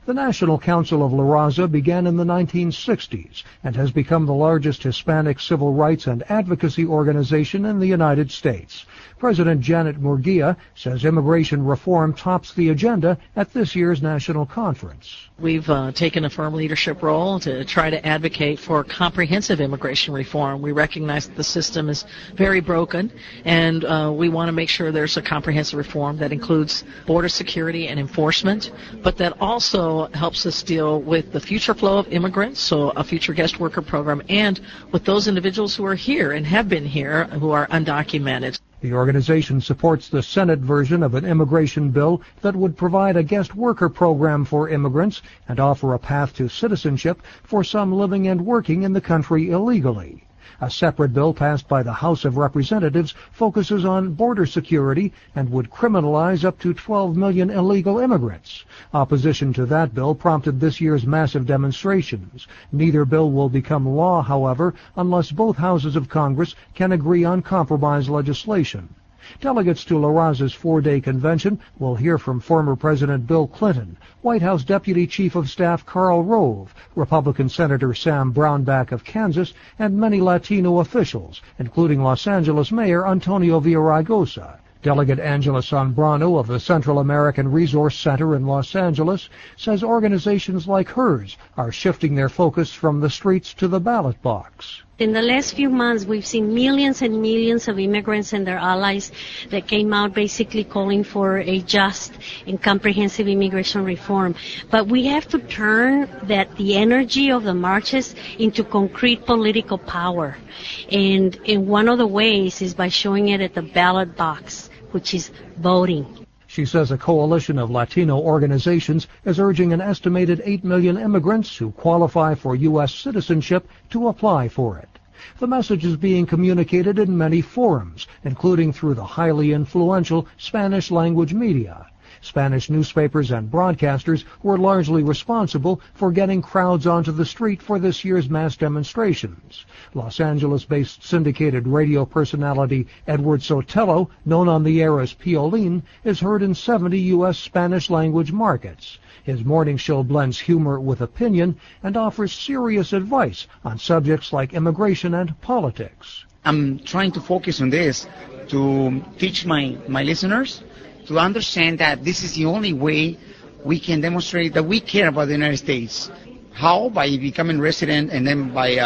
The National Council of La Raza began in the 1960s and has become the largest Hispanic civil rights and advocacy organization in the United States. President Janet Murguia says immigration reform tops the agenda at this year's national conference. We've taken a firm leadership role to try to advocate for comprehensive immigration reform. We recognize that the system is very broken, and we want to make sure there's a comprehensive reform that includes border security and enforcement, but that also helps us deal with the future flow of immigrants, so a future guest worker program, and with those individuals who are here and have been here who are undocumented. The organization supports the Senate version of an immigration bill that would provide a guest worker program for immigrants and offer a path to citizenship for some living and working in the country illegally. A separate bill passed by the House of Representatives focuses on border security and would criminalize up to 12 million illegal immigrants. Opposition to that bill prompted this year's massive demonstrations. Neither bill will become law, however, unless both houses of Congress can agree on compromise legislation. Delegates to La Raza's four-day convention will hear from former President Bill Clinton, White House Deputy Chief of Staff Karl Rove, Republican Senator Sam Brownback of Kansas, and many Latino officials, including Los Angeles Mayor Antonio Villaraigosa. Delegate Angela Zambrano of the Central American Resource Center in Los Angeles says organizations like hers are shifting their focus from the streets to the ballot box. In the last few months, we've seen millions and millions of immigrants and their allies that came out basically calling for a just and comprehensive immigration reform. But we have to turn the energy of the marches into concrete political power. And one of the ways is by showing it at the ballot box, which is voting. She says a coalition of Latino organizations is urging an estimated 8 million immigrants who qualify for U.S. citizenship to apply for it. The message is being communicated in many forums, including through the highly influential Spanish-language media. Spanish newspapers and broadcasters were largely responsible for getting crowds onto the street for this year's mass demonstrations. Los Angeles-based syndicated radio personality Edward Sotelo, known on the air as Piolín, is heard in 70 U.S. Spanish-language markets. His morning show blends humor with opinion and offers serious advice on subjects like immigration and politics. I'm trying to focus on this to teach my listeners to understand that this is the only way we can demonstrate that we care about the United States. How? By becoming resident, and then by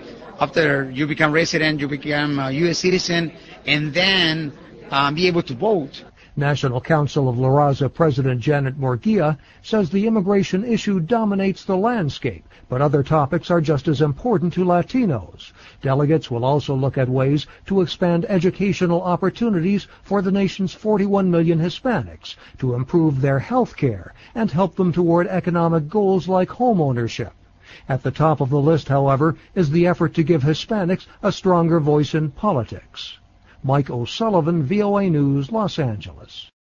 after you become resident, you become a U.S. citizen, and then be able to vote. National Council of La Raza President Janet Murguia says the immigration issue dominates the landscape, but other topics are just as important to Latinos. Delegates will also look at ways to expand educational opportunities for the nation's 41 million Hispanics, to improve their health care and help them toward economic goals like home ownership. At the top of the list, however, is the effort to give Hispanics a stronger voice in politics. Mike O'Sullivan, VOA News, Los Angeles.